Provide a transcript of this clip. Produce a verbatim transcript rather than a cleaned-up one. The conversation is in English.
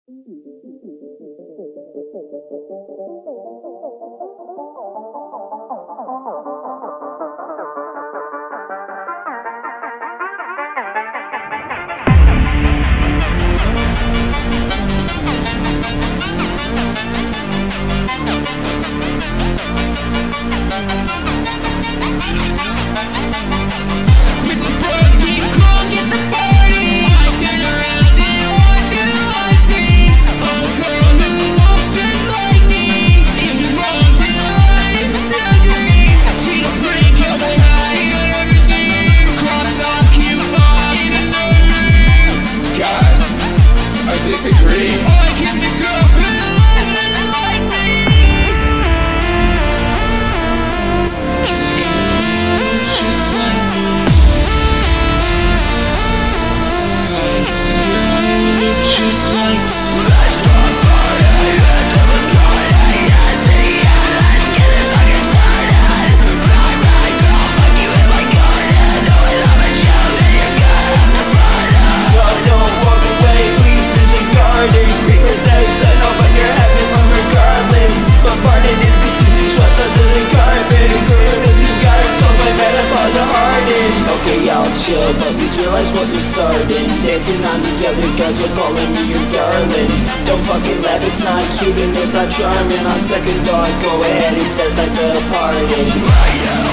Chill, but please realize what you're starting. Dancing on the other guys are calling you your darling. Don't fucking laugh, it's not cute and it's not charming. On second thought, go ahead, it's best I feel party.